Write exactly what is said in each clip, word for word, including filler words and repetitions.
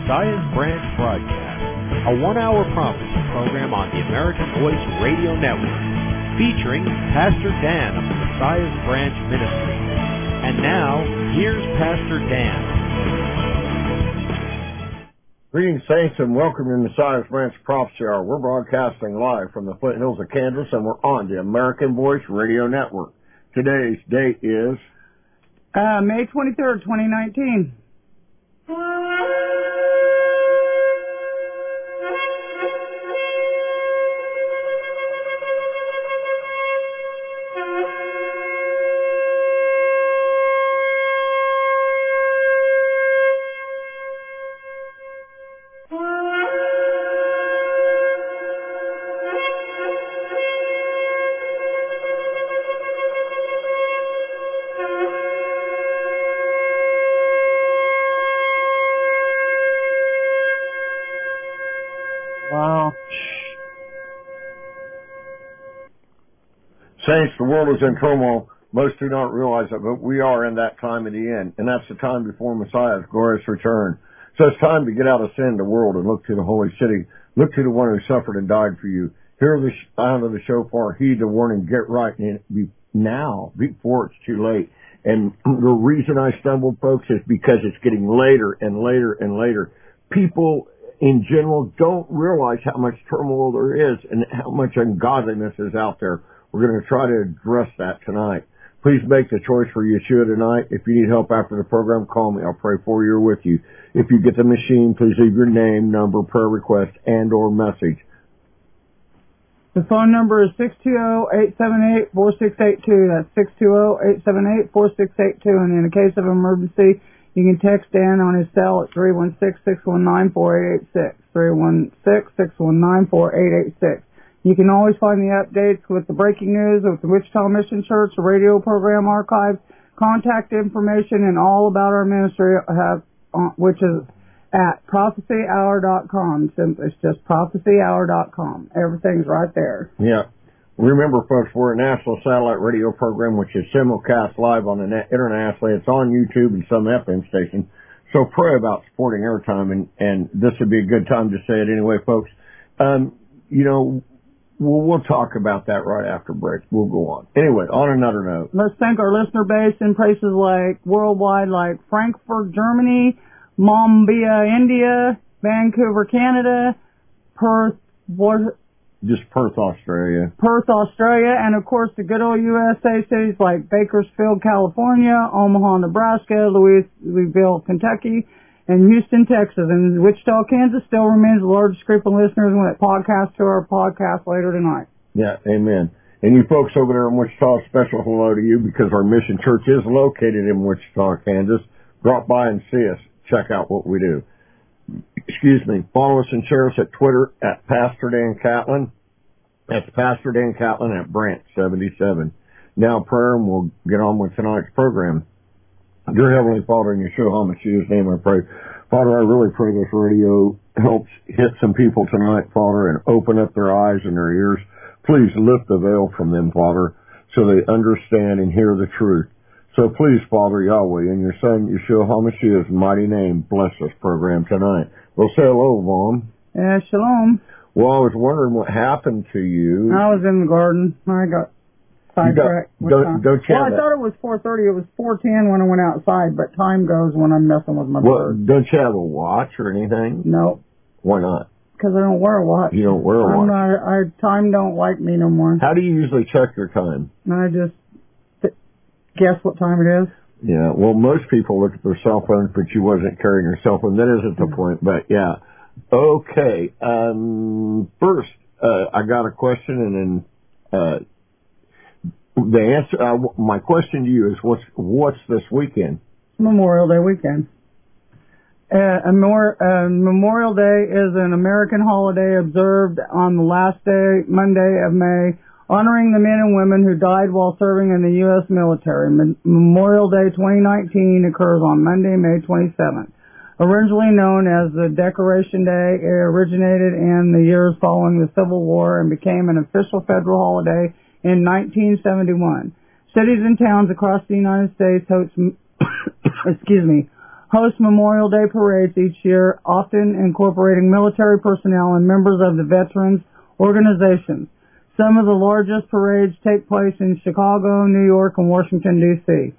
Messiah's Branch broadcast, a one-hour prophecy program on the American Voice Radio Network, featuring Pastor Dan of the Messiah's Branch Ministry. And now, here's Pastor Dan. Greetings, saints, and welcome to Messiah's Branch Prophecy Hour. We're broadcasting live from the foothills of Kansas, and we're on the American Voice Radio Network. Today's date is uh, May twenty-third, twenty nineteen. Saints, the world is in turmoil. Most do not realize it, but we are in that time of the end, and that's the time before Messiah's glorious return. So it's time to get out of sin, the world, and look to the holy city. Look to the one who suffered and died for you. Hear the sound of the shofar, heed the warning, get right now, before it's too late. And the reason I stumbled, folks, is because it's getting later and later and later. People in general don't realize how much turmoil there is and how much ungodliness is out there. We're going to try to address that tonight. Please make the choice for Yeshua tonight. If you need help after the program, call me. I'll pray for you or with you. If you get the machine, please leave your name, number, prayer request, and or message. The phone number is six two zero, eight seven eight, four six eight two. That's six two zero, eight seven eight, four six eight two. And in the case of emergency, you can text Dan on his cell at three one six, six one nine, four eight eight six. three one six, six one nine, four eight eight six. You can always find the updates with the breaking news with the Wichita Mission Church, the radio program archives, contact information, and all about our ministry, have, uh, which is at prophecy hour dot com. It's just prophecy hour dot com. Everything's right there. Yeah. Remember, folks, we're a national satellite radio program, which is simulcast live on the net internationally. It's on YouTube and some F M stations. So pray about supporting airtime, and, and this would be a good time to say it anyway, folks. Um, you know, We'll, we'll talk about that right after break. We'll go on. Anyway, on another note. Let's thank our listener base in places like worldwide, like Frankfurt, Germany, Mumbai, India, Vancouver, Canada, Perth, what? Just Perth, Australia. Perth, Australia, and of course the good old U S A cities like Bakersfield, California, Omaha, Nebraska, Louisville, Kentucky, and Houston, Texas, and Wichita, Kansas still remains the largest group of listeners when it podcasts to our podcast later tonight. Yeah, amen. And you folks over there in Wichita, special hello to you because our mission church is located in Wichita, Kansas. Drop by and see us. Check out what we do. Excuse me. Follow us and share us at Twitter at Pastor Dan Catlin. That's Pastor Dan Catlin at Branch seventy-seven. Now prayer, and we'll get on with tonight's program. Dear Heavenly Father, in Yeshua HaMashiach's name I pray. Father, I really pray this radio helps hit some people tonight, Father, and open up their eyes and their ears. Please lift the veil from them, Father, so they understand and hear the truth. So please, Father Yahweh, in your Son, Yeshua HaMashiach's mighty name, bless this program tonight. We'll say hello, Vaughn. Yeah, shalom. Well, I was wondering what happened to you. I was in the garden. I got sidetracked. Don't, don't you well, I that? thought it was four thirty. It was four ten when I went outside, but time goes when I'm messing with my well, bird. Don't you have a watch or anything? No. Why not? Because I don't wear a watch. You don't wear a I'm watch? not, I, time don't like me no more. How do you usually check your time? I just th- guess what time it is. Yeah, well, most people look at their cell phones, but you wasn't carrying your cell phone. That isn't the point, but yeah. Okay, um, first, uh, I got a question, and then, uh, the answer, uh, my question to you is, what's, what's this weekend? Memorial Day weekend. Uh, Memor- uh, Memorial Day is an American holiday observed on the last day, Monday of May, honoring the men and women who died while serving in the U S military. Me- Memorial Day twenty nineteen occurs on Monday, May twenty-seventh. Originally known as the Decoration Day, it originated in the years following the Civil War and became an official federal holiday in nineteen seventy-one. Cities and towns across the United States host, excuse me, hosts Memorial Day parades each year, often incorporating military personnel and members of the veterans organizations. Some of the largest parades take place in Chicago, New York, and Washington, D C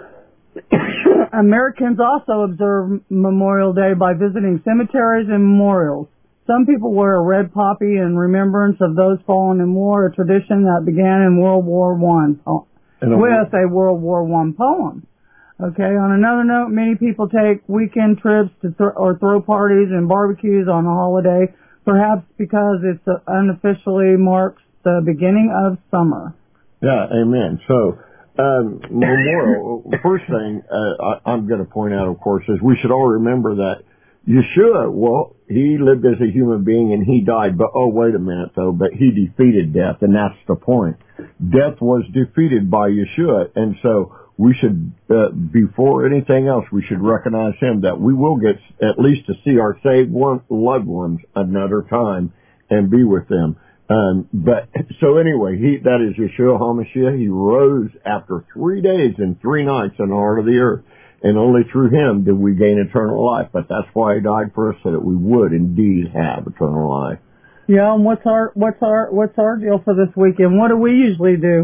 Americans also observe Memorial Day by visiting cemeteries and memorials. Some people wear a red poppy in remembrance of those fallen in war, a tradition that began in World War One with a World War One poem. Okay, on another note, many people take weekend trips to th- or throw parties and barbecues on the holiday, perhaps because it uh, unofficially marks the beginning of summer. Yeah, amen. So, um, Memorial, first thing uh, I, I'm going to point out, of course, is we should all remember that Yeshua, well, he lived as a human being and he died, but oh, wait a minute though, but he defeated death, and that's the point. Death was defeated by Yeshua, and so we should, uh, before anything else, we should recognize him, that we will get at least to see our saved one, loved ones another time and be with them. Um, but, so anyway, he, that is Yeshua HaMashiach. He rose after three days and three nights in the heart of the earth. And only through him did we gain eternal life. But that's why he died for us, so that we would indeed have eternal life. Yeah, and what's our, what's our, what's our deal for this weekend? What do we usually do?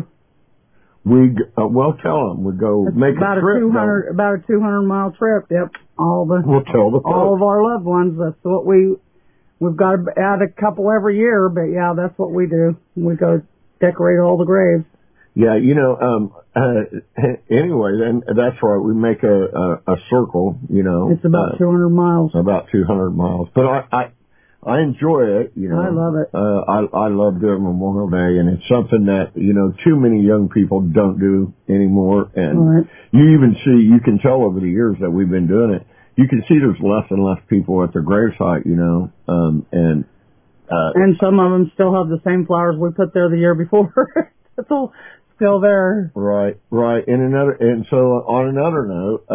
We, uh, well, tell them. We go it's make about a trip. A two hundred, about a two hundred mile trip, yep. All the, we'll tell the all folks. of our loved ones, that's what we, we've got to add a couple every year, but yeah, that's what we do. We go decorate all the graves. Yeah, you know, um, uh, anyway, then that's right. We make a, a, a circle, you know. It's about uh, two hundred miles. About two hundred miles. But I, I, I enjoy it, you know. I love it. Uh, I, I love doing Memorial Day, and it's something that, you know, too many young people don't do anymore. And right. You even see, you can tell over the years that we've been doing it, you can see there's less and less people at their gravesite, you know, um, and, uh. And some of them still have the same flowers we put there the year before. It's all still there. Right, right. And another, and so on another note,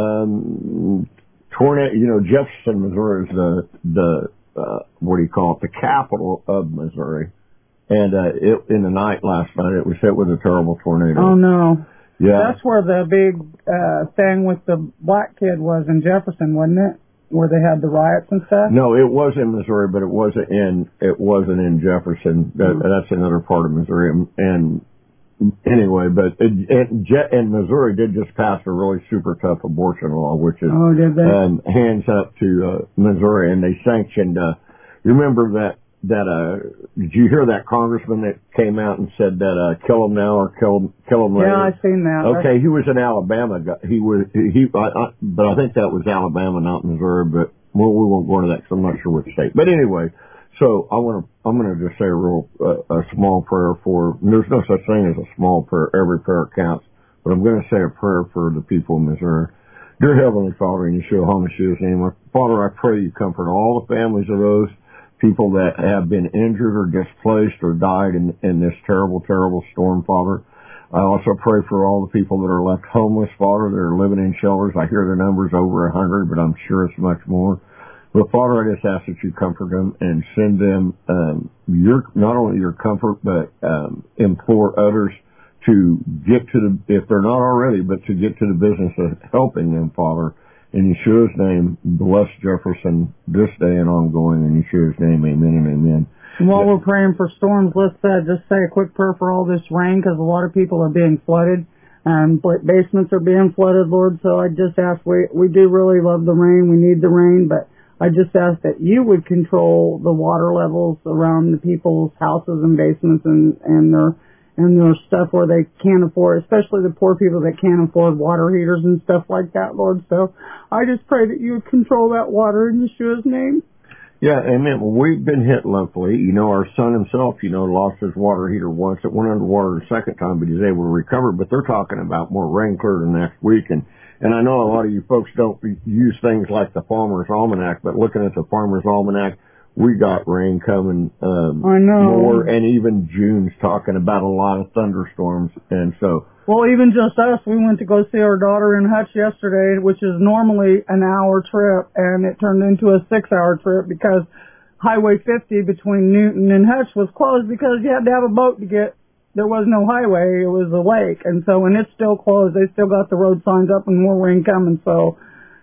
um, tornado, you know, Jefferson, Missouri is the, the, uh, what do you call it, the capital of Missouri. And, uh, it, in the night last night, it was hit with a terrible tornado. Oh no. Yeah. That's where the big, uh, thing with the black kid was in Jefferson, wasn't it? Where they had the riots and stuff? No, it was in Missouri, but it wasn't in, it wasn't in Jefferson. That, mm-hmm. That's another part of Missouri. And anyway, but it, it, and Missouri did just pass a really super tough abortion law, which is, oh, did they? um, hands up to, uh, Missouri, and they sanctioned, uh, remember that, that, uh, did you hear that congressman that came out and said that, uh, kill him now or kill, kill him later? Yeah, I've seen that. Okay, he was an Alabama guy. He was, he, I, I, but I think that was Alabama, not Missouri, but, well, we won't go into that because I'm not sure which state. But anyway, so I want to, I'm going to just say a real, uh, a small prayer for, there's no such thing as a small prayer. Every prayer counts. But I'm going to say a prayer for the people of Missouri. Dear Heavenly Father, in Yeshua HaMashiach's name, Father, I pray you comfort all the families of those people that have been injured or displaced or died in, in this terrible, terrible storm, Father. I also pray for all the people that are left homeless, Father, that are living in shelters. I hear the numbers over a hundred, but I'm sure it's much more. But Father, I just ask that you comfort them and send them, um, your, not only your comfort, but, um, implore others to get to the, if they're not already, but to get to the business of helping them, Father. In Yeshua's name, bless Jefferson this day and ongoing. In Yeshua's name, amen and amen. And while we're praying for storms, let's uh, just say a quick prayer for all this rain, because a lot of people are being flooded. Um, basements are being flooded, Lord. So I just ask, we, we do really love the rain. We need the rain, but I just ask that you would control the water levels around the people's houses and basements and, and their and their stuff where they can't afford, especially the poor people that can't afford water heaters and stuff like that, Lord. So I just pray that you would control that water in Yeshua's name. Yeah, amen. Well, we've been hit locally. You know, our son himself, you know, lost his water heater once. It went underwater the second time, but he's able to recover. But they're talking about more rain clear the next week. And, and I know a lot of you folks don't use things like the Farmer's Almanac, but looking at the Farmer's Almanac, we got rain coming, um, I know. more, and even June's talking about a lot of thunderstorms, and so. Well, even just us, we went to go see our daughter in Hutch yesterday, which is normally an hour trip, and it turned into a six hour trip because Highway fifty between Newton and Hutch was closed because you had to have a boat to get, there was no highway, it was a lake, and so when it's still closed, they still got the road signs up and more rain coming, so,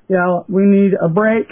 Yeah, we need a break.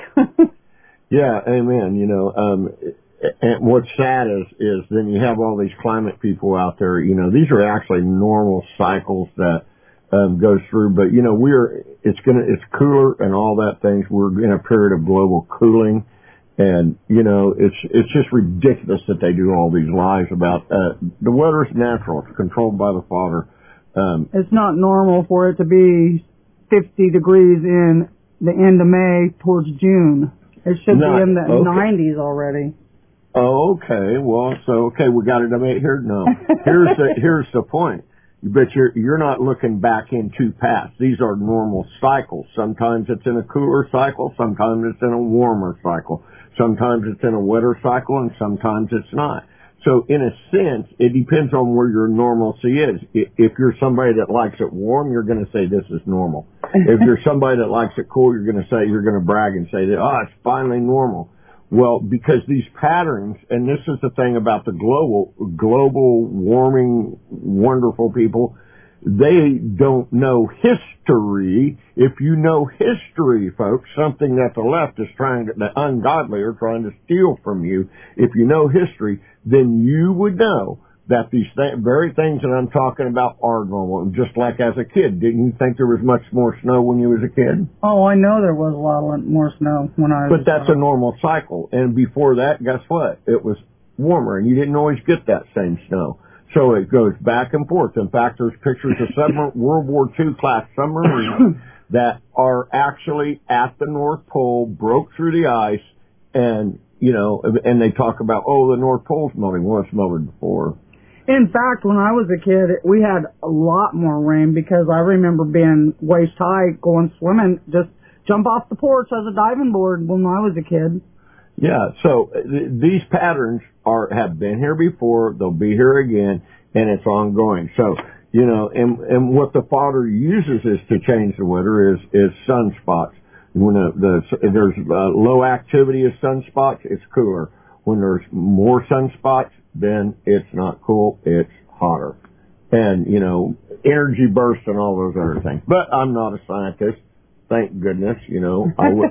Yeah, amen. You know, um, and what's sad is, is then you have all these climate people out there, you know, these are actually normal cycles that, um, goes through, but you know, we're, it's gonna, it's cooler and all that things. We're in a period of global cooling. And, you know, it's, it's just ridiculous that they do all these lies about, uh, the weather's natural. It's controlled by the Father. Um, it's not normal for it to be fifty degrees in the end of May towards June. It should not, be in the okay. nineties already. Oh, okay. Well, so, okay, we got it debate here. No. Here's the, here's the point. But you're, you're not looking back into past. These are normal cycles. Sometimes it's in a cooler cycle. Sometimes it's in a warmer cycle. Sometimes it's in a wetter cycle, and sometimes it's not. So in a sense, it depends on where your normalcy is. If you're somebody that likes it warm, you're going to say this is normal. If you're somebody that likes it cool, you're going to say, you're going to brag and say that, oh, it's finally normal. Well, because these patterns, and this is the thing about the global, global warming, wonderful people, they don't know history. If you know history, folks, something that the left is trying to, the ungodly are trying to steal from you, if you know history, then you would know that these th- very things that I'm talking about are normal. Just like as a kid, didn't you think there was much more snow when you was a kid? Oh, I know there was a lot more snow when I was But that's a normal cycle. And before that, guess what? It was warmer, and you didn't always get that same snow. So it goes back and forth. In fact, there's pictures of submarine, World War Two class submarines that are actually at the North Pole, broke through the ice, and, you know, and they talk about, oh, the North Pole's melting. Well, it's melted before. In fact, when I was a kid, we had a lot more rain because I remember being waist high, going swimming, just jump off the porch as a diving board when I was a kid. Yeah, so th- these patterns are have been here before, they'll be here again, and it's ongoing. So, you know, and, and what the Father uses is to change the weather is, is sunspots. When the, the there's uh, low activity of sunspots, it's cooler. When there's more sunspots, then it's not cool, it's hotter. And, you know, energy bursts and all those other things. But I'm not a scientist, thank goodness, you know. I would,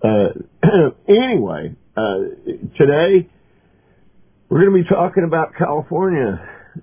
uh, anyway, uh, today we're going to be talking about California.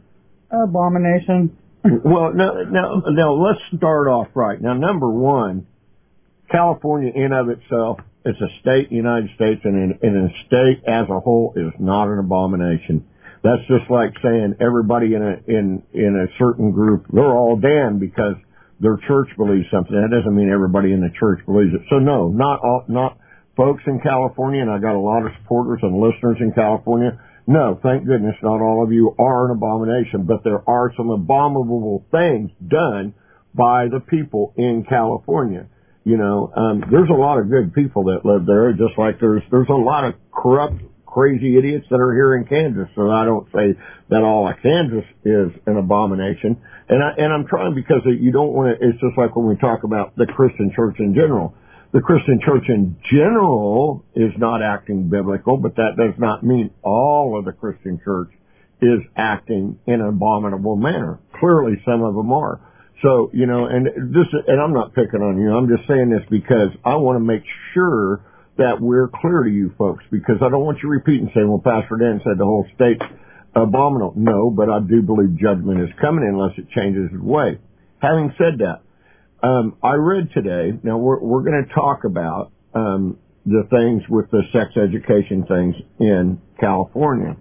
Abomination. Well, now, now, now let's start off right. Now, number one, California in of itself, it's a state in the United States, and in, in a state as a whole is not an abomination. That's just like saying everybody in a in in a certain group, they're all damned because their church believes something. That doesn't mean everybody in the church believes it. So no, not all, not folks in California, and I got a lot of supporters and listeners in California. No, thank goodness not all of you are an abomination, but there are some abominable things done by the people in California. You know, um, there's a lot of good people that live there, just like there's there's a lot of corrupt, crazy idiots that are here in Kansas. So I don't say that all of Kansas is an abomination. And I and I'm trying because you don't want to. It's just like when we talk about the Christian church in general. The Christian church in general is not acting biblical, but that does not mean all of the Christian church is acting in an abominable manner. Clearly, some of them are. So, you know, and this, and I'm not picking on you. I'm just saying this because I want to make sure that we're clear to you folks, because I don't want you repeating and saying, well, Pastor Dan said the whole state's abominable. No, but I do believe judgment is coming unless it changes its way. Having said that, um, I read today, now we're, we're going to talk about, um, the things with the sex education things in California.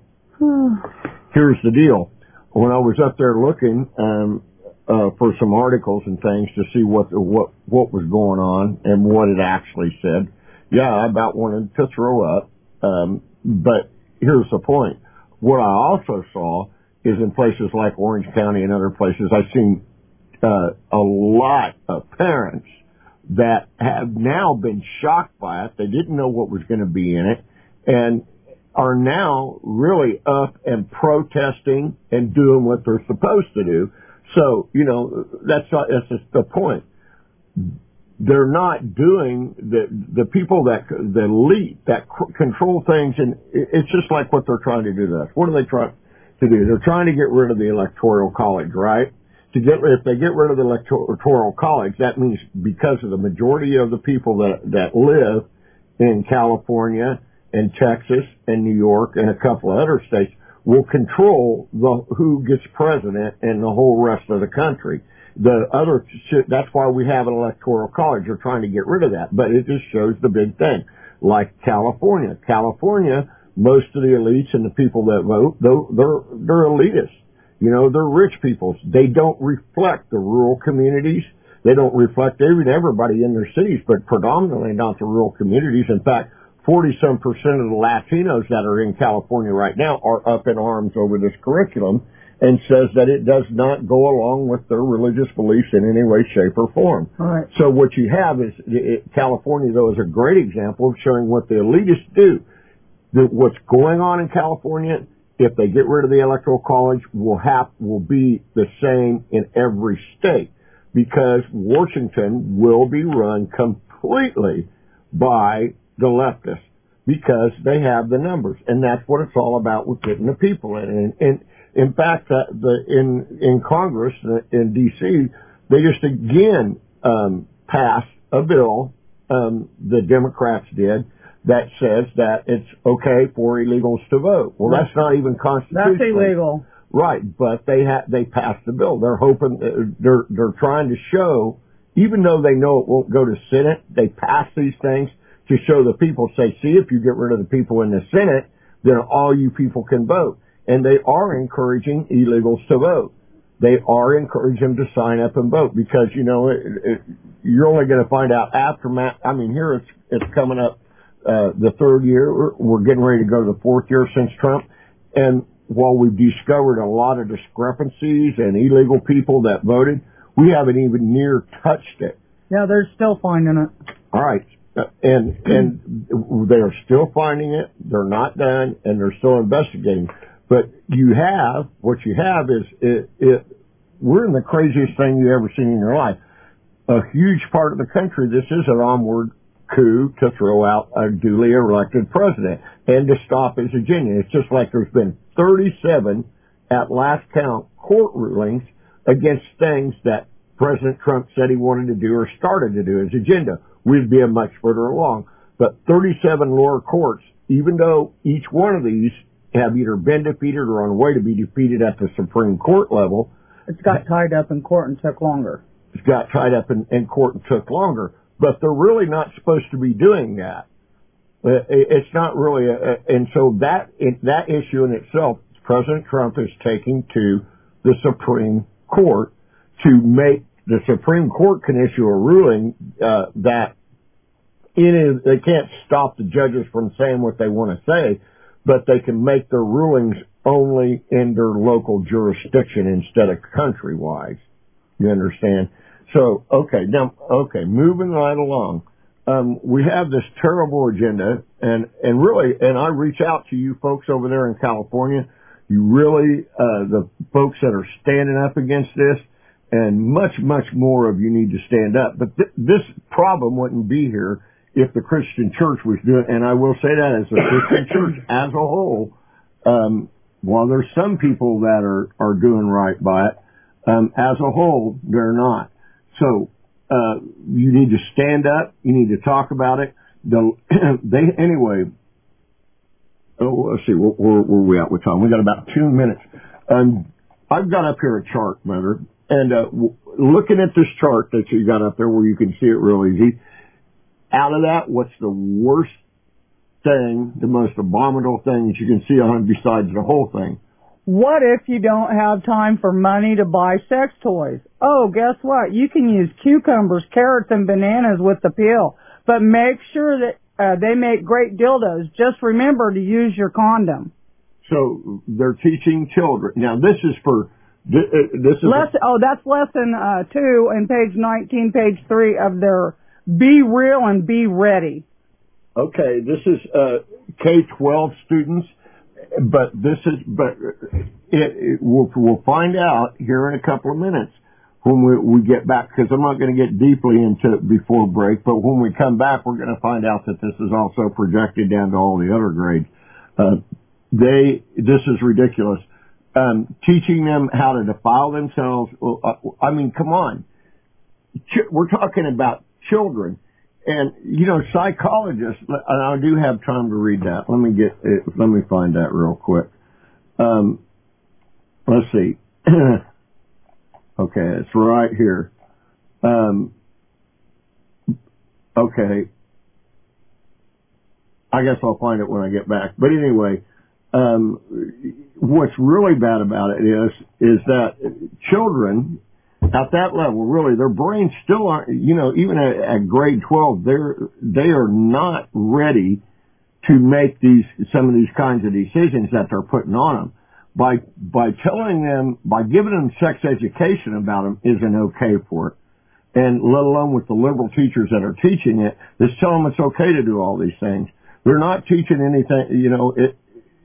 Here's the deal. When I was up there looking, um, Uh, for some articles and things to see what the, what what was going on and what it actually said. Yeah, I about wanted to throw up. Um, but here's the point: what I also saw is in places like Orange County and other places, I've seen uh, a lot of parents that have now been shocked by it. They didn't know what was going to be in it, and are now really up and protesting and doing what they're supposed to do. So, you know, that's, that's just the point. They're not doing the, the people that, the elite that c- control things, and it's just like what they're trying to do to us. What are they trying to do? They're trying to get rid of the electoral college, right? to get if they get rid of the electoral college, that means because of the majority of the people that that live in California and Texas and New York and a couple of other states will control the who gets president and the whole rest of the country. The other, that's why we have an electoral college. They're trying to get rid of that, but it just shows the big thing. Like California, California, most of the elites and the people that vote, they're they're elitists. You know, they're rich people. They don't reflect the rural communities. They don't reflect even everybody in their cities, but predominantly not the rural communities. In fact, forty-some percent of the Latinos that are in California right now are up in arms over this curriculum and says that it does not go along with their religious beliefs in any way, shape, or form. All right. So what you have is, it, California, though, is a great example of showing what the elitists do. The, what's going on in California, if they get rid of the Electoral College, will have will be the same in every state, because Washington will be run completely by the leftists because they have the numbers, and that's what it's all about with getting the people in. And, and in fact, uh, the in in Congress uh, in D C, they just again um, passed a bill. Um, the Democrats did. That says that it's okay for illegals to vote. Well, that's not even constitutional. That's illegal. Right, but they ha- they passed the bill. They're hoping, uh, they're they're trying to show, even though they know it won't go to Senate, they pass these things to show the people, say, see, if you get rid of the people in the Senate, then all you people can vote. And they are encouraging illegals to vote. They are encouraging them to sign up and vote because, you know, it, it, you're only going to find out after, I mean, here it's it's coming up. Uh, the third year, we're getting ready to go to the fourth year since Trump. And while we've discovered a lot of discrepancies and illegal people that voted, we haven't even near touched it. Yeah, they're still finding it. All right. Uh, and, and they are still finding it. They're not done and they're still investigating. But you have, what you have is, it, it, we're in the craziest thing you've ever seen in your life. A huge part of the country, this is an onward coup to throw out a duly elected president and to stop his agenda. It's just like there's been thirty-seven at last count court rulings against things that President Trump said he wanted to do or started to do his agenda. We'd be a much further along. But thirty-seven lower courts, even though each one of these have either been defeated or on the way to be defeated at the Supreme Court level, it's got tied up in court and took longer. It's got tied up in, in court and took longer. But they're really not supposed to be doing that. It's not really, a, and so that that issue in itself, President Trump is taking to the Supreme Court to make the Supreme Court can issue a ruling uh, that in they can't stop the judges from saying what they want to say, but they can make their rulings only in their local jurisdiction instead of countrywide. You understand? So, okay, now, okay, moving right along. Um, we have this terrible agenda, and, and really, and I reach out to you folks over there in California. You really, uh, the folks that are standing up against this, and much, much more of you need to stand up. But th- this problem wouldn't be here if the Christian church was doing, and I will say that as the Christian church as a whole, um, while there's some people that are, are doing right by it, um, as a whole, they're not. So, uh, you need to stand up. You need to talk about it. The, they, anyway, oh, let's see, where, where, where are we at with time? We got about two minutes. Um, I've got up here a chart, brother, and, uh, w- looking at this chart that you got up there where you can see it real easy, out of that, what's the worst thing, the most abominable thing that you can see on besides the whole thing? What if you don't have time for money to buy sex toys? Oh, guess what? You can use cucumbers, carrots, and bananas with the peel. But make sure that uh, they make great dildos. Just remember to use your condom. So they're teaching children. Now, this is for, this is... Lesson, oh, that's lesson uh, two and page nineteen, page three of their Be Real and Be Ready. Okay, this is uh, K twelve students. But this is, but it, it, we'll, we'll find out here in a couple of minutes when we, we get back, because I'm not going to get deeply into it before break, but when we come back, we're going to find out that this is also projected down to all the other grades. Uh, they, this is ridiculous. um, teaching them how to defile themselves. Well, uh, I mean, come on. Ch- we're talking about children. And, you know, psychologists, and I do have time to read that. Let me get it, let me find that real quick. Um, let's see. Okay, it's right here. Um, okay. I guess I'll find it when I get back. But anyway, um, what's really bad about it is, is that children at that level, really, their brains still aren't, you know, even at, at grade twelve, they're, they are not ready to make these, some of these kinds of decisions that they're putting on them. By, by telling them, by giving them sex education about them isn't okay for it. And let alone with the liberal teachers that are teaching it, that's telling them it's okay to do all these things. They're not teaching anything, you know, it,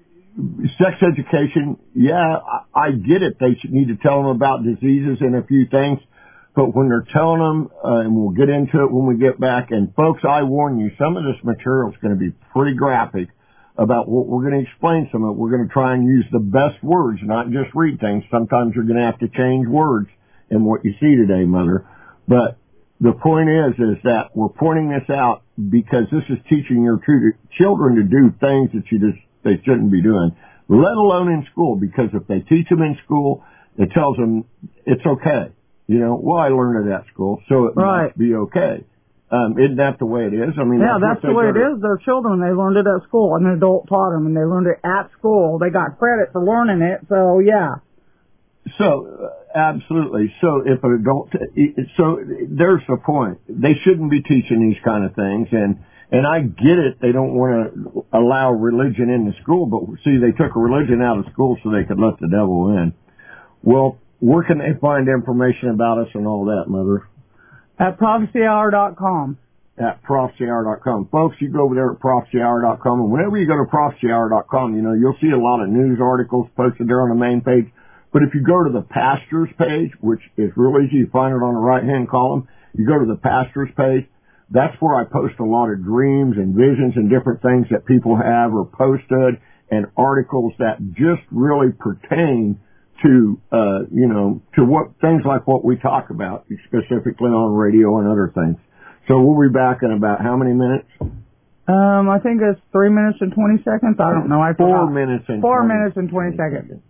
sex education, yeah, I, I get it. They should need to tell them about diseases and a few things. But when they're telling them, uh, and we'll get into it when we get back, and folks, I warn you, some of this material is going to be pretty graphic about what we're going to explain some of it. We're going to try and use the best words, not just read things. Sometimes you're going to have to change words in what you see today, Mother. But the point is, is that we're pointing this out because this is teaching your children to do things that you just, they shouldn't be doing, let alone in school, because if they teach them in school, it tells them it's okay. You know, well, I learned it at school, so it right. must be okay. Um, isn't that the way it is? I mean, yeah, that's, that's the way it is. They're children. They learned it at school. An adult taught them, and they learned it at school. They got credit for learning it, so yeah. So, uh, absolutely. So, if an adult, so there's the point. They shouldn't be teaching these kind of things, and And I get it, they don't want to allow religion into school, but see, they took religion out of school so they could let the devil in. Well, where can they find information about us and all that, Mother? At prophecy hour dot com. At prophecy hour dot com. Folks, you go over there at prophecy hour dot com, and whenever you go to prophecy hour dot com, you know, you'll see a lot of news articles posted there on the main page. But if you go to the pastors page, which is real easy, you find it on the right-hand column, you go to the pastors page, that's where I post a lot of dreams and visions and different things that people have or posted, and articles that just really pertain to, uh, you know, to what things like what we talk about, specifically on radio and other things. So we'll be back in about how many minutes? Um, I think it's three minutes and twenty seconds. I don't know. I Four forgot. minutes and four twenty minutes and twenty seconds.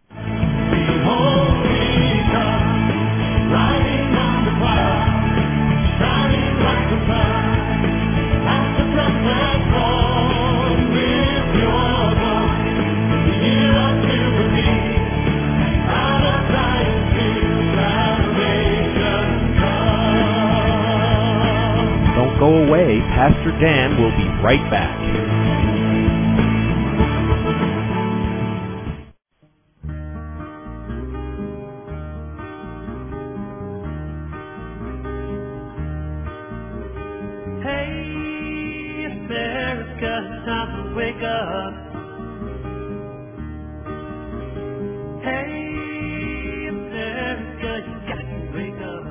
Don't go away. Pastor Dan will be right back. Hey, America, it's time to wake up. Hey, America, you got to wake up.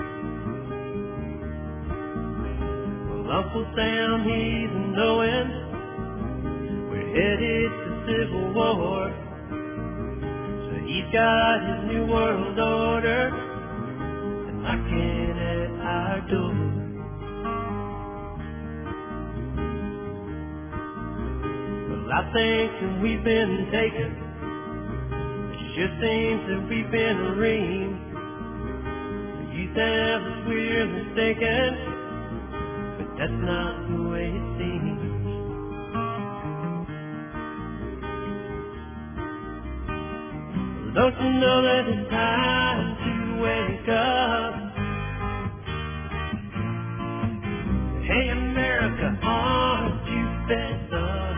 Well, Uncle Sam, he's a knowing we're headed to civil war. So he's got his new world order and knocking at our door. I think that we've been taken. It sure seems that we've been reamed. You tell us we're mistaken, but that's not the way it seems. Well, don't you know that it's time to wake up? Hey, America, aren't you fed up?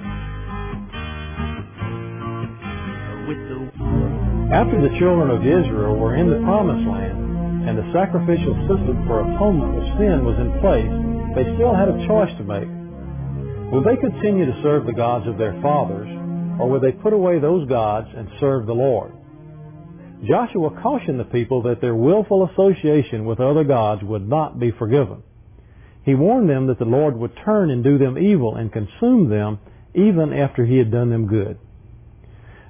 After the children of Israel were in the Promised Land and the sacrificial system for atonement of sin was in place, they still had a choice to make. Would they continue to serve the gods of their fathers, or would they put away those gods and serve the Lord? Joshua cautioned the people that their willful association with other gods would not be forgiven. He warned them that the Lord would turn and do them evil and consume them even after He had done them good.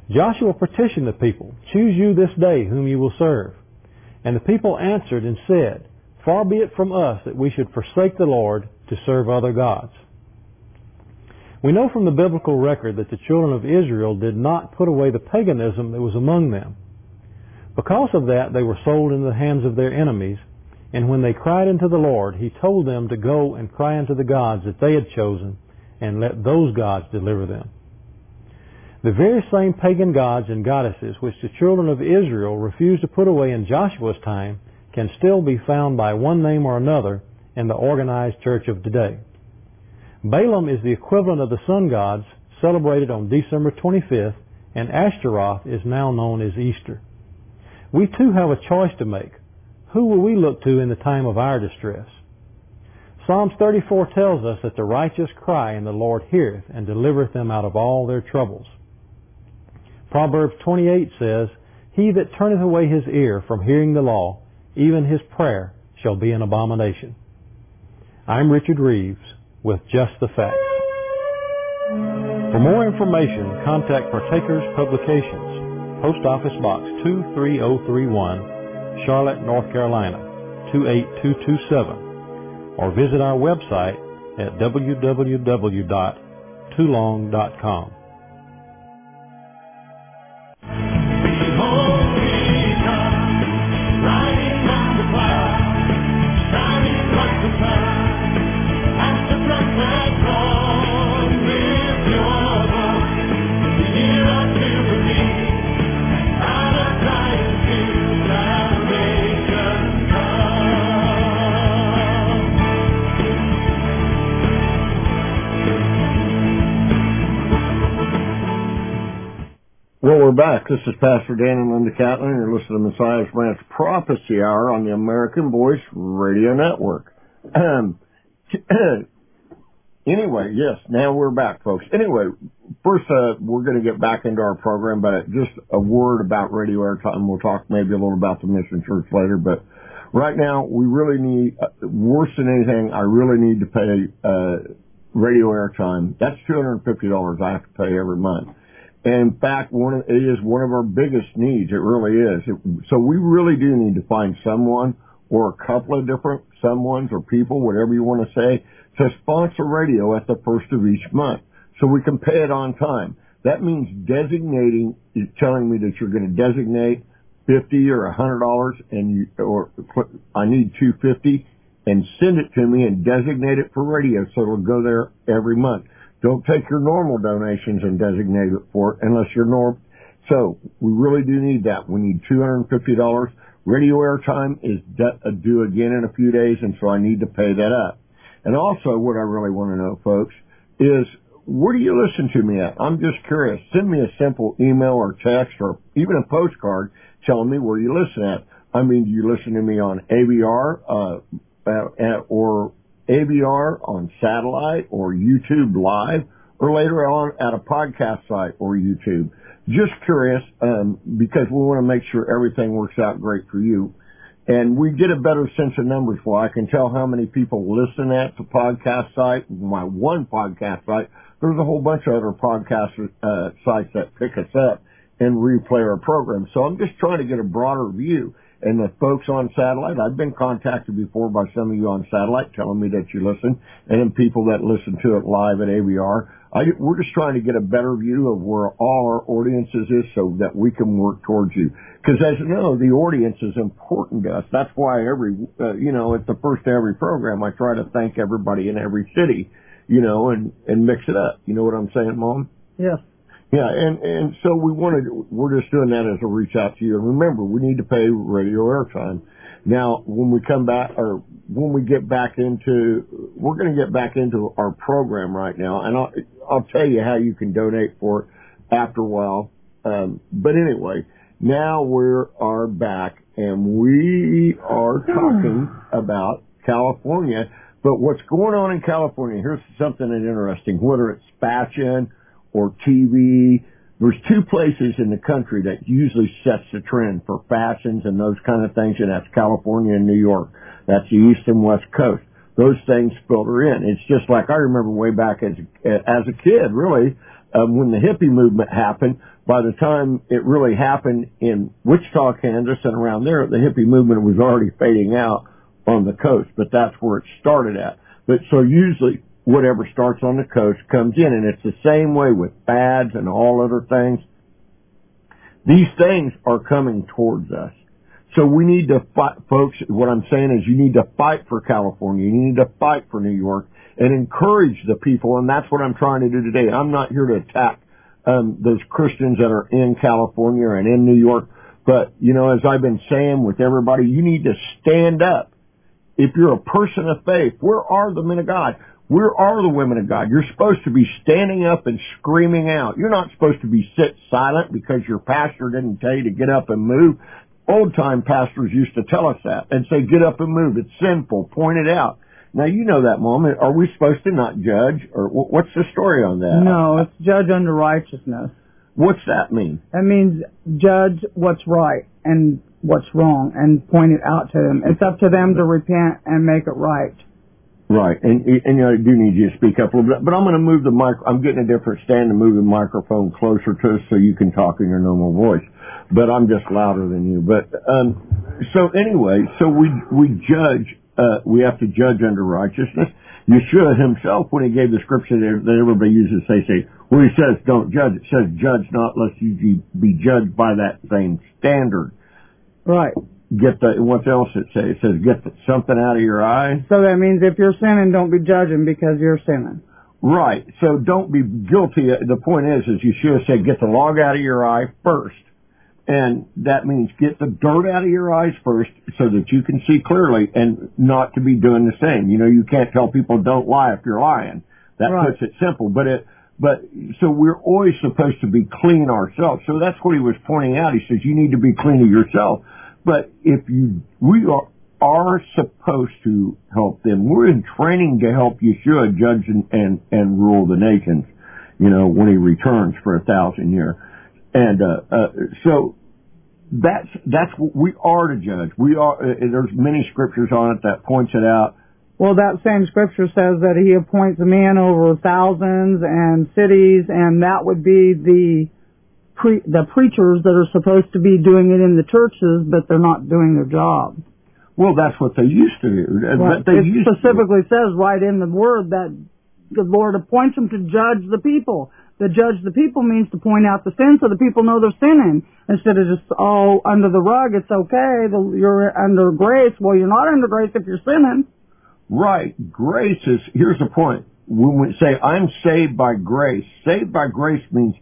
Joshua petitioned the people, "Choose you this day whom you will serve." And the people answered and said, "Far be it from us that we should forsake the Lord to serve other gods." We know from the biblical record that the children of Israel did not put away the paganism that was among them. Because of that, they were sold into the hands of their enemies, and when they cried unto the Lord, He told them to go and cry unto the gods that they had chosen, and let those gods deliver them. The very same pagan gods and goddesses which the children of Israel refused to put away in Joshua's time can still be found by one name or another in the organized church of today. Balaam is the equivalent of the sun gods, celebrated on December twenty-fifth, and Ashtaroth is now known as Easter. We too have a choice to make. Who will we look to in the time of our distress? Psalms thirty-four tells us that the righteous cry, and the Lord heareth, and delivereth them out of all their troubles. Proverbs twenty-eight says, "He that turneth away his ear from hearing the law, even his prayer shall be an abomination." I'm Richard Reeves with Just the Facts. For more information, contact Partakers Publications, Post Office Box two three zero three one, Charlotte, North Carolina, two eight two two seven, or visit our website at w w w dot toulon dot com. Well, we're back. This is Pastor Dan and Linda Catlin. You're listening to Messiah's Branch Prophecy Hour on the American Voice Radio Network. Um, anyway, yes, now we're back, folks. Anyway, first, uh, we're going to get back into our program, but just a word about radio airtime. We'll talk maybe a little about the Mission Church later, but right now, we really need, uh, worse than anything, I really need to pay uh, radio airtime. That's two hundred fifty dollars I have to pay every month. In fact, one of, it is one of our biggest needs. It really is. It, so we really do need to find someone or a couple of different someones or people, whatever you want to say, to sponsor radio at the first of each month so we can pay it on time. That means designating, telling me that you're going to designate fifty or one hundred dollars and you, or I need two hundred fifty dollars and send it to me and designate it for radio so it'll go there every month. Don't take your normal donations and designate it for it unless you're normal. So we really do need that. We need two hundred fifty dollars. Radio airtime is due again in a few days, and so I need to pay that up. And also what I really want to know, folks, is where do you listen to me at? I'm just curious. Send me a simple email or text or even a postcard telling me where you listen at. I mean, do you listen to me on A B R uh, uh, or A B R on satellite or YouTube Live, or later on at a podcast site or YouTube? Just curious, um, because we want to make sure everything works out great for you. And we get a better sense of numbers. Well, I can tell how many people listen at the podcast site, my one podcast site. There's a whole bunch of other podcast uh, sites that pick us up and replay our program. So I'm just trying to get a broader view. And the folks on satellite, I've been contacted before by some of you on satellite telling me that you listen, and then people that listen to it live at A B R. I, we're just trying to get a better view of where all our audiences is so that we can work towards you. Because as you know, the audience is important to us. That's why every, uh, you know, at the first of every program, I try to thank everybody in every city, you know, and, and mix it up. You know what I'm saying, Mom? Yes. Yeah, and, and so we wanted, we're just doing that as a reach out to you. And remember, we need to pay radio airtime. Now, when we come back, or when we get back into, we're going to get back into our program right now, and I'll, I'll tell you how you can donate for it after a while. Um, but anyway, now we are back, and we are talking about California. But what's going on in California, here's something that's interesting, whether it's fashion or T V, there's two places in the country that usually sets the trend for fashions and those kind of things, and that's California and New York. That's the East and West Coast. Those things filter in. It's just like I remember way back as as a kid, really, Um, when the hippie movement happened, by the time it really happened in Wichita, Kansas, and around there, the hippie movement was already fading out on the coast, but that's where it started at. But so usually whatever starts on the coast comes in, and it's the same way with fads and all other things. These things are coming towards us. So we need to fight, folks, what I'm saying is you need to fight for California. You need to fight for New York and encourage the people, and that's what I'm trying to do today. I'm not here to attack um, those Christians that are in California and in New York, but, you know, as I've been saying with everybody, you need to stand up. If you're a person of faith, where are the men of God? Where are the women of God? You're supposed to be standing up and screaming out. You're not supposed to be sit silent because your pastor didn't tell you to get up and move. Old-time pastors used to tell us that and say, get up and move. It's sinful. Point it out. Now, you know that moment. Are we supposed to not judge? Or what's the story on that? No, it's judge unto righteousness. What's that mean? That means judge what's right and what's wrong and point it out to them. It's up to them to repent and make it right. Right, and, and you know, I do need you to speak up a little bit, but I'm going to move the mic. I'm getting a different stand to move the microphone closer to us so you can talk in your normal voice. But I'm just louder than you. But um, so anyway, so we we judge. Uh, we have to judge under righteousness. Yeshua himself, when he gave the scripture that everybody uses, they say, well, he says, don't judge. It says, judge not lest you be judged by that same standard. Right. Get the, what else it say? It says, get the, something out of your eye. So that means if you're sinning, don't be judging because you're sinning. Right. So don't be guilty. The point is, is Yeshua said, get the log out of your eye first. And that means get the dirt out of your eyes first so that you can see clearly and not to be doing the same. You know, you can't tell people don't lie if you're lying. That right. puts it simple. But it, but, so we're always supposed to be clean ourselves. So that's what he was pointing out. He says, you need to be clean of yourself. But if you, we are, are supposed to help them. We're in training to help Yeshua judge and, and, and rule the nations, you know, when he returns for a thousand years. And, uh, uh, so that's, that's what we are to judge. We are, uh, there's many scriptures on it that points it out. Well, that same scripture says that he appoints a man over thousands and cities, and that would be the Pre- the preachers that are supposed to be doing it in the churches, but they're not doing their job. Well, that's what they used to do. Well, they it used specifically to. says right in the word that the Lord appoints them to judge the people. To judge the people means to point out the sin so the people know they're sinning. Instead of just, oh, under the rug, it's okay, the, you're under grace. Well, you're not under grace if you're sinning. Right. Grace is, here's the point. When we say, I'm saved by grace, saved by grace means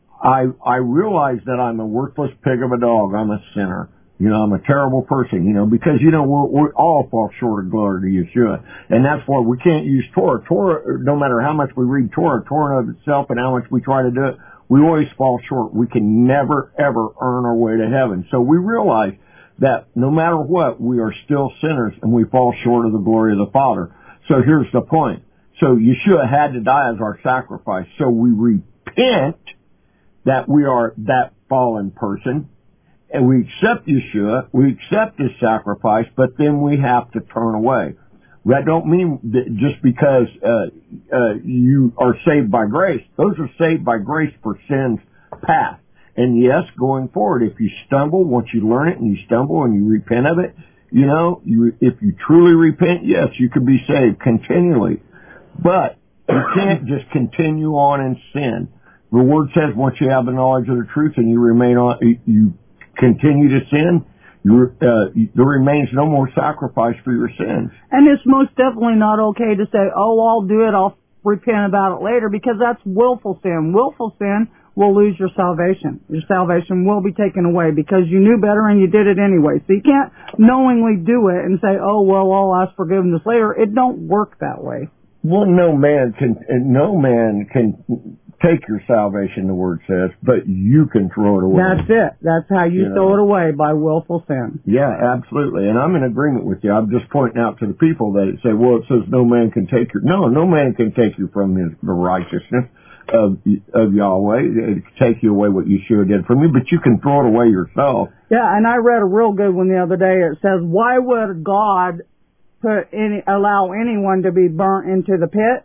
I, I realize that I'm a worthless pig of a dog. I'm a sinner. You know, I'm a terrible person, you know, because, you know, we're, we all fall short of glory to Yeshua. And that's why we can't use Torah. Torah, no matter how much we read Torah, Torah of itself and how much we try to do it, we always fall short. We can never, ever earn our way to heaven. So we realize that no matter what, we are still sinners and we fall short of the glory of the Father. So here's the point. So Yeshua had to die as our sacrifice. So we repent that we are that fallen person, and we accept Yeshua, we accept his sacrifice, but then we have to turn away. That don't mean that just because uh, uh, you are saved by grace. Those are saved by grace for sins past. And yes, going forward, if you stumble, once you learn it and you stumble and you repent of it, you know, you, if you truly repent, yes, you could be saved continually. But you can't just continue on in sin. The Word says once you have the knowledge of the truth and you remain on, you continue to sin, you, uh, there remains no more sacrifice for your sins. And it's most definitely not okay to say, oh, I'll do it, I'll repent about it later, because that's willful sin. Willful sin will lose your salvation. Your salvation will be taken away because you knew better and you did it anyway. So you can't knowingly do it and say, oh, well, I'll ask forgiveness later. It don't work that way. Well, no man can, no man can take your salvation, the Word says, but you can throw it away. That's it. That's how you, you throw know? it away, by willful sin. Yeah, absolutely. And I'm in agreement with you. I'm just pointing out to the people that it say, well, it says no man can take your, no, no man can take you from his, the righteousness of, of Yahweh. It can take you away what Yeshua did for me, but you can throw it away yourself. Yeah, and I read a real good one the other day. It says, why would God put any, allow anyone to be burnt into the pit?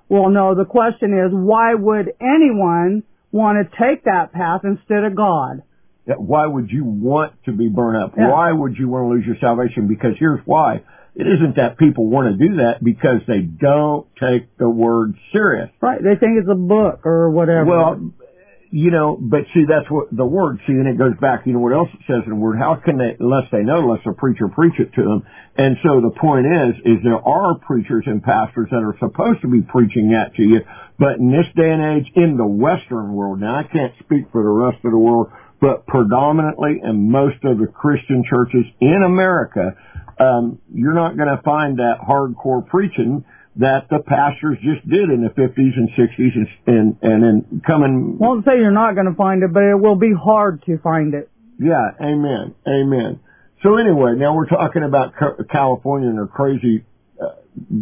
Well, no, the question is, why would anyone want to take that path instead of God? Yeah, why would you want to be burned up? Yeah. Why would you want to lose your salvation? Because here's why. It isn't that people want to do that because they don't take the word serious. Right, they think it's a book or whatever. Well, you know, but see, that's what the word, see, and it goes back, you know what else it says in the word? How can they, unless they know, unless a preacher preach it to them. And so the point is, is there are preachers and pastors that are supposed to be preaching that to you, but in this day and age, in the Western world, now I can't speak for the rest of the world, but predominantly in most of the Christian churches in America, um, you're not going to find that hardcore preaching that the pastors just did in the fifties and sixties and, and, and then coming. Won't say you're not going to find it, but it will be hard to find it. Yeah, amen, amen. So anyway, now we're talking about California and their crazy uh,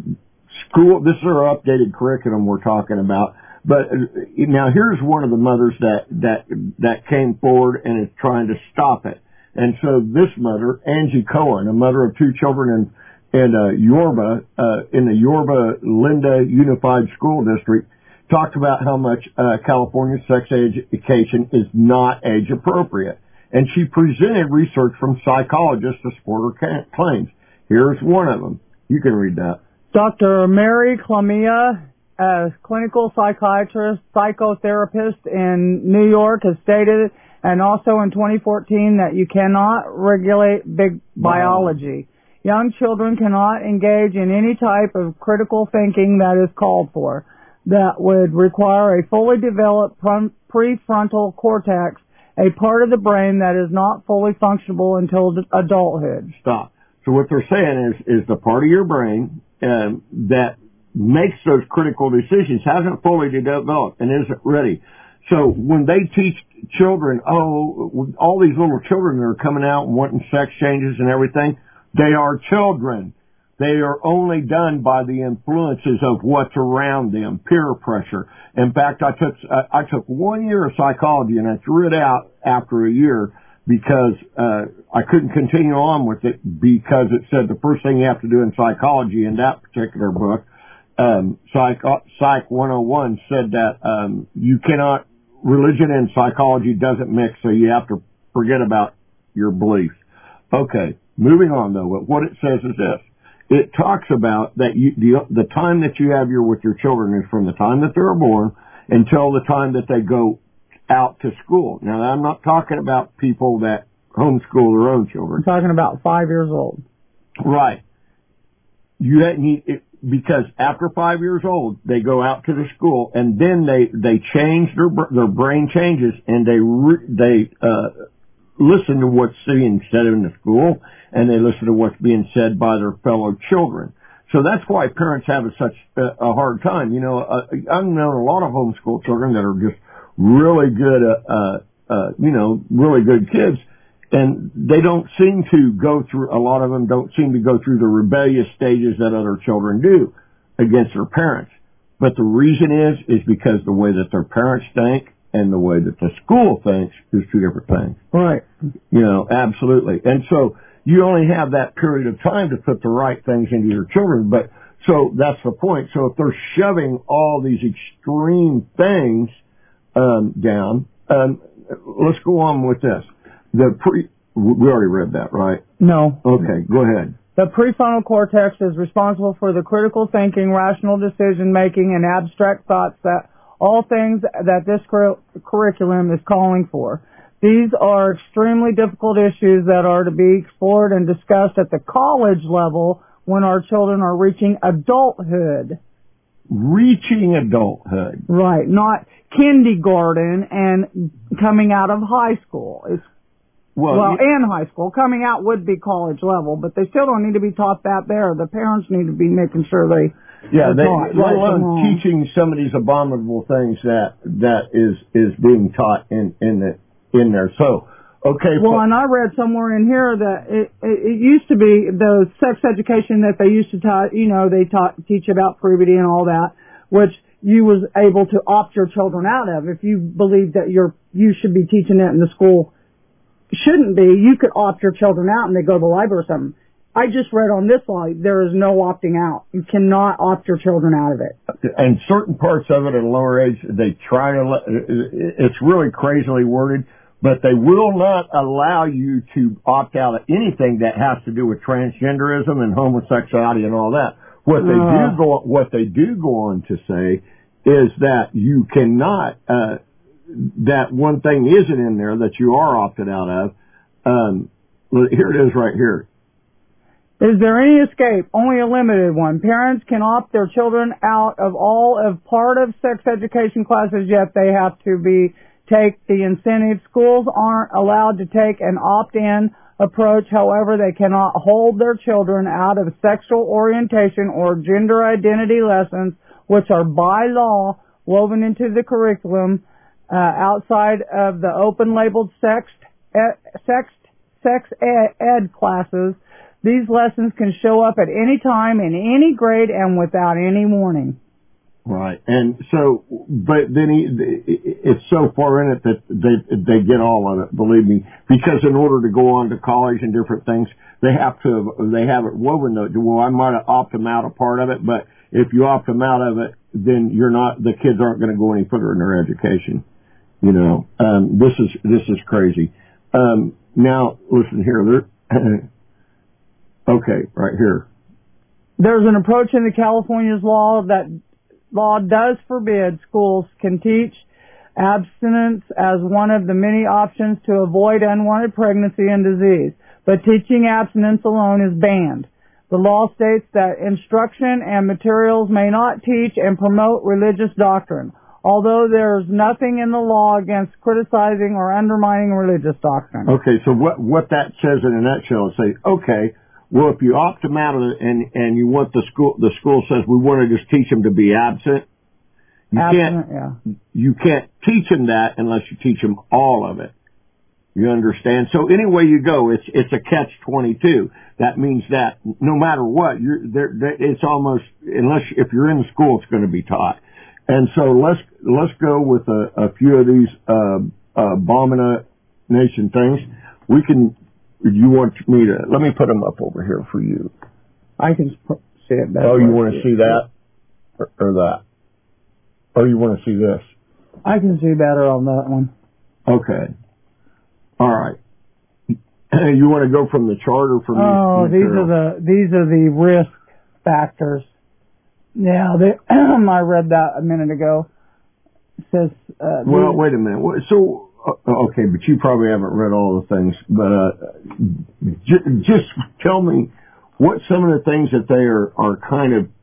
school. This is our updated curriculum we're talking about. But uh, now here's one of the mothers that, that, that came forward and is trying to stop it. And so this mother, Angie Cohen, a mother of two children in, in uh, Yorba, uh, in the Yorba Linda Unified School District, talked about how much uh, California sex education is not age appropriate. And she presented research from psychologists to support her claims. Here's one of them. You can read that. Doctor Mary Clamia, a clinical psychiatrist, psychotherapist in New York, has stated, and also in twenty fourteen, that you cannot regulate big biology. Wow. Young children cannot engage in any type of critical thinking that is called for. That would require a fully developed prefrontal cortex, a part of the brain that is not fully functional until adulthood. Stop. So what they're saying is, is the part of your brain um, that makes those critical decisions hasn't fully developed and isn't ready. So when they teach children, oh, all these little children that are coming out and wanting sex changes and everything, they are children. They are only done by the influences of what's around them, peer pressure. In fact, I took I took one year of psychology and I threw it out after a year because uh I couldn't continue on with it because it said the first thing you have to do in psychology in that particular book, um Psych Psych one oh one said that um you cannot, religion and psychology doesn't mix, so you have to forget about your beliefs. Okay, moving on though, what it says is this. It talks about that you, the, the time that you have your, with your children is from the time that they're born until the time that they go out to school. Now, I'm not talking about people that homeschool their own children. I'm talking about five years old. Right. You need it, because after five years old, they go out to the school and then they, they change their, their brain changes and they, re, they, uh, listen to what's being said in the school, and they listen to what's being said by their fellow children. So that's why parents have such a, a hard time. You know, uh, I've known a lot of homeschool children that are just really good, uh, uh, uh, you know, really good kids, and they don't seem to go through, a lot of them don't seem to go through the rebellious stages that other children do against their parents. But the reason is, is because the way that their parents think and the way that the school thinks is two different things. Right. You know, absolutely. And so you only have that period of time to put the right things into your children. But so that's the point. So if they're shoving all these extreme things um, down, um, let's go on with this. The pre, we already read that, right? No. Okay, go ahead. The prefrontal cortex is responsible for the critical thinking, rational decision making, and abstract thoughts that all things that this cur- curriculum is calling for. These are extremely difficult issues that are to be explored and discussed at the college level when our children are reaching adulthood. Reaching adulthood. Right, not kindergarten and coming out of high school. It's Well, well you, and high school. Coming out would be college level, but they still don't need to be taught that there. The parents need to be making sure they Yeah, they, taught, let right alone teaching some of these abominable things that that is is being taught in in the in there. So, okay. Well, and I read somewhere in here that it, it, it used to be the sex education that they used to taught. You know, they taught teach about puberty and all that, which you was able to opt your children out of if you believe that you're you should be teaching it in the school. Shouldn't be. You could opt your children out and they go to the library or something. I just read on this law, there is no opting out. You cannot opt your children out of it. And certain parts of it at a lower age, they try to, let, it's really crazily worded, but they will not allow you to opt out of anything that has to do with transgenderism and homosexuality and all that. What they uh, do go, what they do go on to say is that you cannot, uh, that one thing isn't in there that you are opted out of. Um, here it is right here. Is there any escape? Only a limited one. Parents can opt their children out of all of part of sex education classes, yet they have to be take the incentive. Schools aren't allowed to take an opt-in approach. However, they cannot hold their children out of sexual orientation or gender identity lessons, which are by law woven into the curriculum uh, outside of the open labeled sex ed, sex sex ed, ed classes. These lessons can show up at any time, in any grade, and without any warning. Right. And so, but then he, it's so far in it that they, they get all of it, believe me, because in order to go on to college and different things, they have to, they have it woven though. Well, I might have opted them out a part of it, but if you opt them out of it, then you're not, the kids aren't going to go any further in their education. You know, um, this is, this is crazy. Um, now listen here, there, okay, right here. There's an approach in the California's law that law does forbid schools can teach abstinence as one of the many options to avoid unwanted pregnancy and disease, but teaching abstinence alone is banned. The law states that instruction and materials may not teach and promote religious doctrine, although there's nothing in the law against criticizing or undermining religious doctrine. Okay, so what what that says in a nutshell is say, okay, well, if you opt them out of it and, and you want the school, the school says we want to just teach them to be absent, you absent, can't, yeah. you can't teach them that unless you teach them all of it. You understand? So anyway you go, it's, it's a catch twenty-two. That means that no matter what, you're there, it's almost, unless, if you're in the school, it's going to be taught. And so let's, let's go with a, a few of these, uh, uh, abomination things. We can, you want me to, let me put them up over here for you. I can see it better. Oh, you want to see that? Or, or that? Or you want to see this? I can see better on that one. Okay. All right. You want to go from the chart or from oh, the these are the, these are the risk factors. Yeah, they, I read that a minute ago. It says, uh, well, these, wait a minute. So, okay, but you probably haven't read all the things, but, uh, j- just tell me what some of the things that they are, are kind of,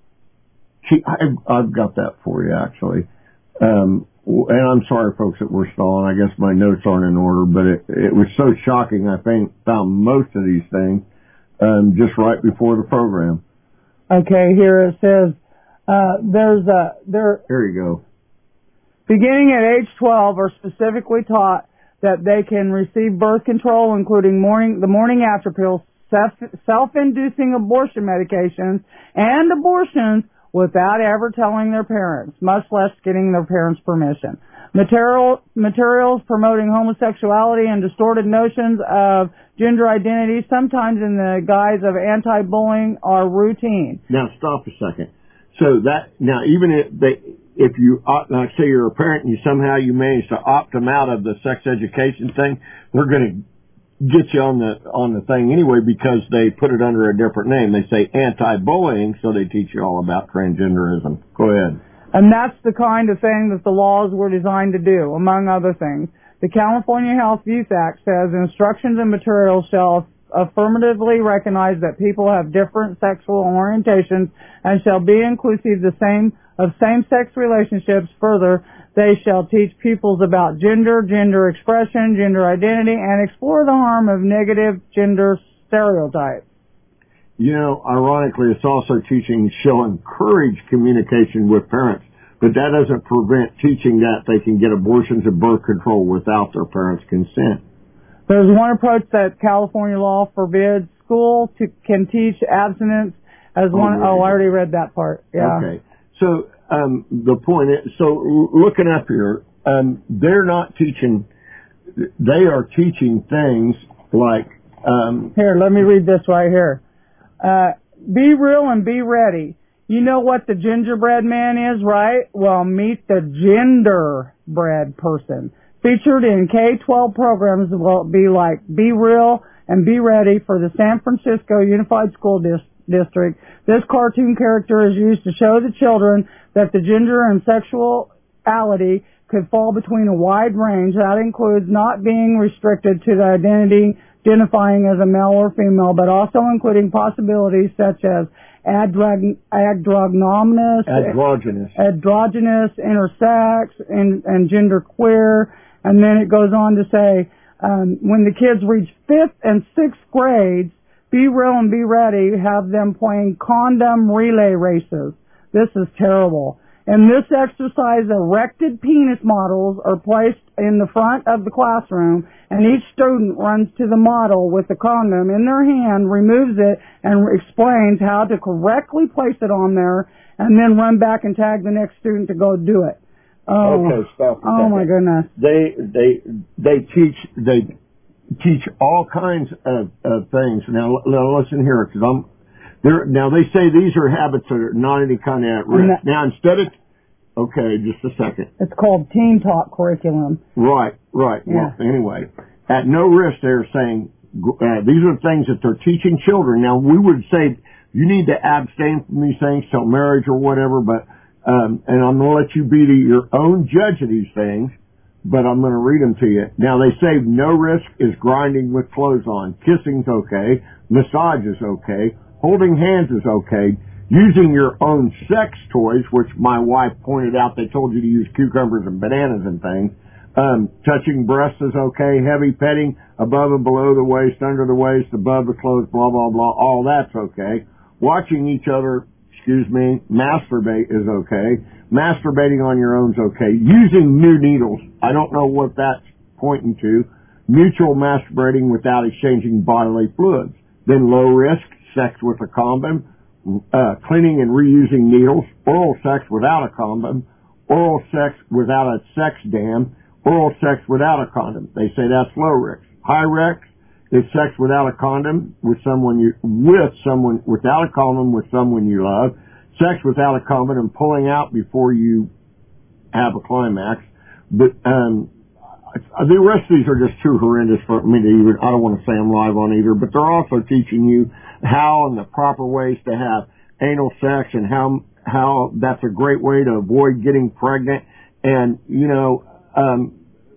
I've, I've got that for you actually. Um, and I'm sorry folks that we're stalling. I guess my notes aren't in order, but it, it was so shocking. I think, found most of these things, um, just right before the program. Okay, here it says, uh, there's a, there. There you go. Beginning at age twelve are specifically taught that they can receive birth control, including morning, the morning after pills, self, self-inducing abortion medications, and abortions without ever telling their parents, much less getting their parents' permission. Material, materials promoting homosexuality and distorted notions of gender identity, sometimes in the guise of anti-bullying, are routine. Now stop a second. So that, now even if they, if you, like say you're a parent and you somehow you manage to opt them out of the sex education thing, they're going to get you on the, on the thing anyway because they put it under a different name. They say anti-bullying, so they teach you all about transgenderism. Go ahead. And that's the kind of thing that the laws were designed to do, among other things. The California Health Youth Act says instructions and materials shall affirmatively recognize that people have different sexual orientations and shall be inclusive the same of same-sex relationships. Further, they shall teach pupils about gender, gender expression, gender identity, and explore the harm of negative gender stereotypes. You know, ironically, it's also teaching shall encourage communication with parents, but that doesn't prevent teaching that they can get abortions and birth control without their parents' consent. There's one approach that California law forbids. School to, can teach abstinence as one. Oh, I already read that part. Yeah. Okay. So um, the point is, so looking up here, um, they're not teaching. They are teaching things like Um, here, let me read this right here. Uh, be real and be ready. You know what the gingerbread man is, right? Well, meet the genderbread person. Featured in K twelve programs will be like Be Real and Be Ready for the San Francisco Unified School Dis- District. This cartoon character is used to show the children that the gender and sexuality could fall between a wide range. That includes not being restricted to the identity identifying as a male or female, but also including possibilities such as androg- androgynous, androgynous, androgynous, intersex, and, and genderqueer. And then it goes on to say, um, when the kids reach fifth and sixth grades, Be Real and Be Ready have them playing condom relay races. This is terrible. In this exercise, erected penis models are placed in the front of the classroom, and each student runs to the model with the condom in their hand, removes it, and explains how to correctly place it on there, and then run back and tag the next student to go do it. Oh, okay, stop. Oh my goodness. They they they teach they teach all kinds of, of things. Now, now listen here, because I'm there. Now they say these are habits that are not any kind of at risk. That, now instead of okay, just a second. It's called Teen Talk curriculum. Right, right. Yeah. Well, anyway, at no risk, they're saying uh, these are things that they're teaching children. Now we would say you need to abstain from these things till marriage or whatever, but. Um, and I'm going to let you be to your own judge of these things, but I'm going to read them to you. Now, they say no risk is grinding with clothes on. Kissing's okay. Massage is okay. Holding hands is okay. Using your own sex toys, which my wife pointed out, they told you to use cucumbers and bananas and things. Um, touching breasts is okay. Heavy petting above and below the waist, under the waist, above the clothes, blah, blah, blah. All that's okay. Watching each other excuse me, masturbate is okay. Masturbating on your own is okay. Using new needles, I don't know what that's pointing to. Mutual masturbating without exchanging bodily fluids. Then low risk, sex with a condom, uh, cleaning and reusing needles, oral sex without a condom, oral sex without a sex dam, oral sex without a condom. They say that's low risk. High risk is sex without a condom with someone you, with someone, without a condom with someone you love. Sex without a condom and pulling out before you have a climax. But, um, the rest of these are just too horrendous for me to even, I don't want to say I'm live on either, but they're also teaching you how and the proper ways to have anal sex and how, how that's a great way to avoid getting pregnant. And, you know, um,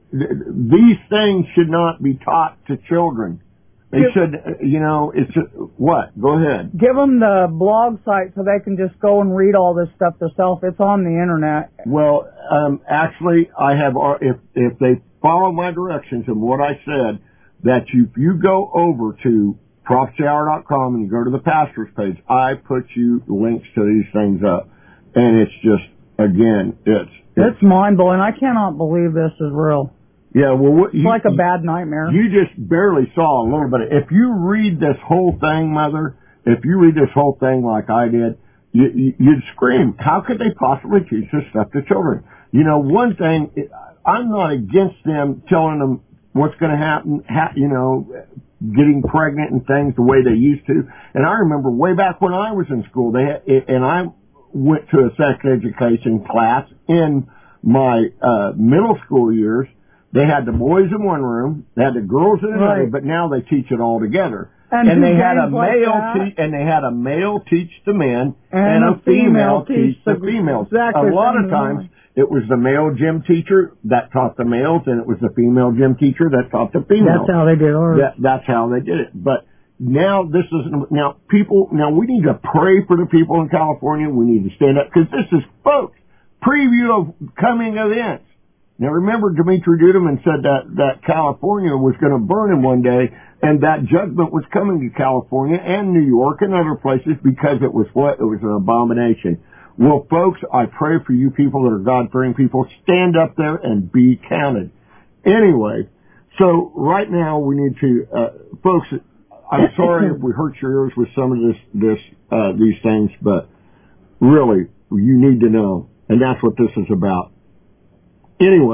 these things should not be taught to children. They give, should, you know, it's just, what? Go ahead. Give them the blog site so they can just go and read all this stuff themselves. It's on the internet. Well, um, actually, I have, if, if they follow my directions and what I said, that you, if you go over to prophecy hour dot com and you go to the pastor's page, I put you links to these things up. And it's just, again, it's, it's, it's mind-blowing. I cannot believe this is real. Yeah, well, what, it's you, like a bad nightmare. You just barely saw a little bit. If you read this whole thing, Mother, if you read this whole thing like I did, you, you, you'd scream, how could they possibly teach this stuff to children? You know, one thing, I'm not against them telling them what's going to happen, ha, you know, getting pregnant and things the way they used to. And I remember way back when I was in school, they had, and I went to a sex education class in my uh, middle school years. They had the boys in one room, they had the girls in another, right. But now they teach it all together. And, and they had a like male te- and they had a male teach the men and, and a, a female, female teach the, the females. Exactly. A lot of times it was the male gym teacher that taught the males, and it was the female gym teacher that taught the females. That's how they did it. That, that's how they did it. But now this is now people. Now we need to pray for the people in California. We need to stand up because this is, folks, preview of coming events. Now remember, Dimitri Duduman said that, that California was going to burn in one day, and that judgment was coming to California and New York and other places because it was what? It was an abomination. Well, folks, I pray for you people that are God-fearing people. Stand up there and be counted. Anyway, so right now we need to, uh, folks, I'm sorry if we hurt your ears with some of this, this, uh, these things, but really, you need to know, and that's what this is about. Anyway,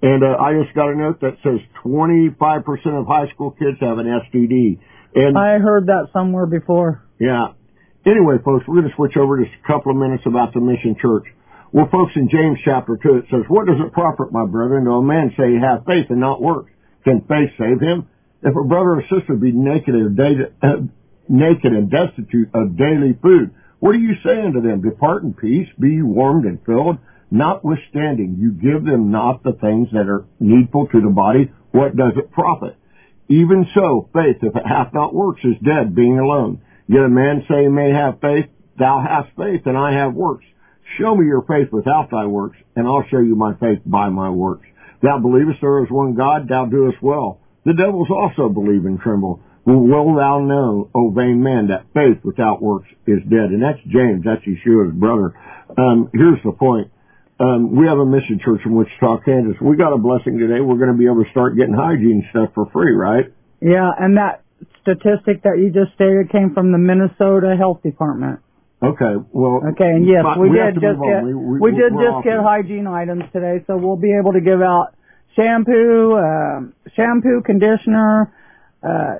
And uh, I just got a note that says twenty-five percent of high school kids have an S T D. And I heard that somewhere before. Yeah. Anyway, folks, we're going to switch over just a couple of minutes about the Mission Church. Well, folks, in James chapter two, it says, what does it profit, my brethren, though a man say he hath faith and not works? Can faith save him? If a brother or sister be naked and, uh, naked and destitute of daily food, what are you saying to them? Depart in peace, be warmed and filled. Notwithstanding, you give them not the things that are needful to the body. What does it profit? Even so, faith, if it hath not works, is dead, being alone. Yet a man say he may have faith, thou hast faith, and I have works. Show me your faith without thy works, and I'll show you my faith by my works. Thou believest there is one God, thou doest well. The devils also believe and tremble. Will thou know, O vain man, that faith without works is dead? And that's James, that's Yeshua's brother. Um, here's the point. Um, we have a mission church in Wichita, Kansas. We got a blessing today. We're going to be able to start getting hygiene stuff for free, right? Yeah, and that statistic that you just stated came from the Minnesota Health Department. Okay, well. Okay, and yes, we, we did just get we, we, we did just get hygiene items today, so we'll be able to give out shampoo, uh, shampoo, conditioner, uh,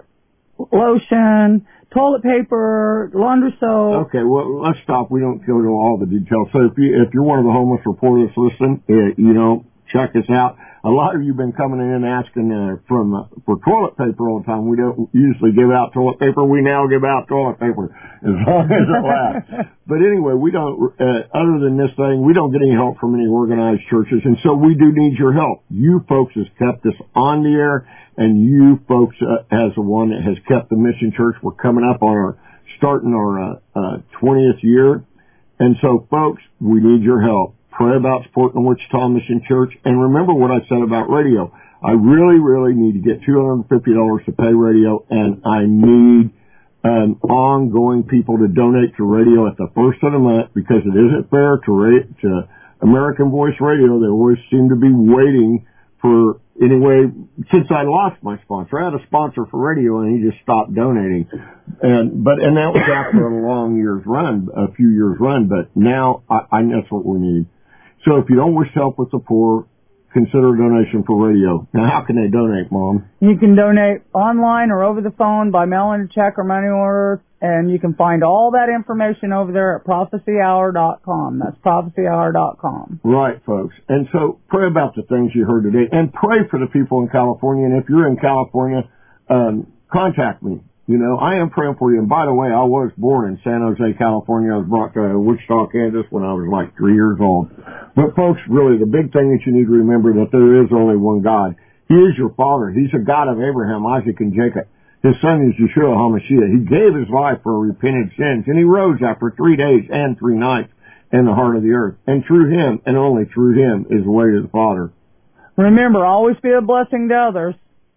lotion, toilet paper, laundry soap. Okay, well, let's stop. We don't go to all the details. So if you if you're one of the homeless reporters listening, uh, you know, check us out. A lot of you have been coming in asking uh, from uh, for toilet paper all the time. We don't usually give out toilet paper. We now give out toilet paper as long as it lasts. But anyway, we don't. Uh, other than this thing, we don't get any help from any organized churches, and so we do need your help. You folks has kept us on the air, and you folks uh, as the one that has kept the Mission Church. We're coming up on our starting our uh, uh, twentieth year, and so folks, we need your help. Pray about supporting the Wichita Mission Church. And remember what I said about radio. I really, really need to get two hundred fifty dollars to pay radio, and I need um, ongoing people to donate to radio at the first of the month, because it isn't fair to, ra- to American Voice Radio. They always seem to be waiting for, anyway, since I lost my sponsor. I had a sponsor for radio, and he just stopped donating. And but and that was after a long year's run, a few years run, but now I, I that's what we need. So if you don't wish to help with the poor, consider a donation for radio. Now, how can they donate, Mom? You can donate online or over the phone by mailing a check or money order, and you can find all that information over there at prophecy hour dot com. That's prophecy hour dot com. Right, folks. And so pray about the things you heard today, and pray for the people in California. And if you're in California, um, contact me. You know, I am praying for you. And by the way, I was born in San Jose, California. I was brought to Wichita, Kansas when I was like three years old. But folks, really, the big thing that you need to remember that there is only one God. He is your Father. He's the God of Abraham, Isaac, and Jacob. His son is Yeshua HaMashiach. He gave his life for repented sins, and he rose after three days and three nights in the heart of the earth. And through him, and only through him, is the way to the Father. Remember, always be a blessing to others.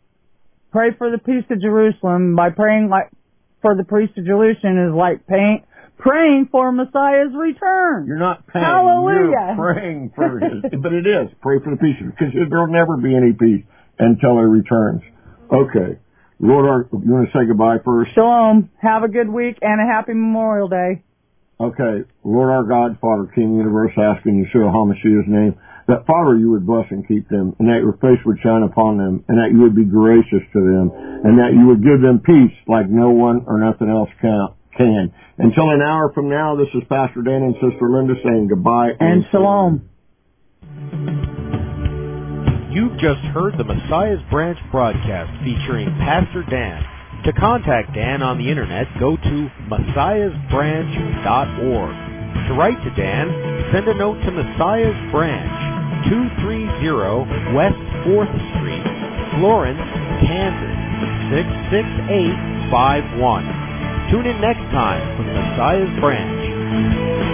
Pray for the peace of Jerusalem. By praying like for the peace of Jerusalem is like paying, praying for Messiah's return. You're not paying. Hallelujah. You're praying for his, but it is. Pray for the peace, because there'll never be any peace until he returns. Okay. Lord, our, you want to say goodbye first? Shalom. Have a good week and a happy Memorial Day. Okay. Lord our God, Father, King, Universe, ask in Yeshua HaMashiach's name, that, Father, you would bless and keep them, and that your face would shine upon them, and that you would be gracious to them, and that you would give them peace like no one or nothing else can. can. Until an hour from now, this is Pastor Dan and Sister Linda saying goodbye and, and shalom. You've just heard the Messiah's Branch broadcast featuring Pastor Dan. To contact Dan on the internet, go to messiahs branch dot org. To write to Dan, send a note to Messiah's Branch, two thirty West fourth Street, Florence, Kansas, six six eight five one. Tune in next time for the Messiah's Branch.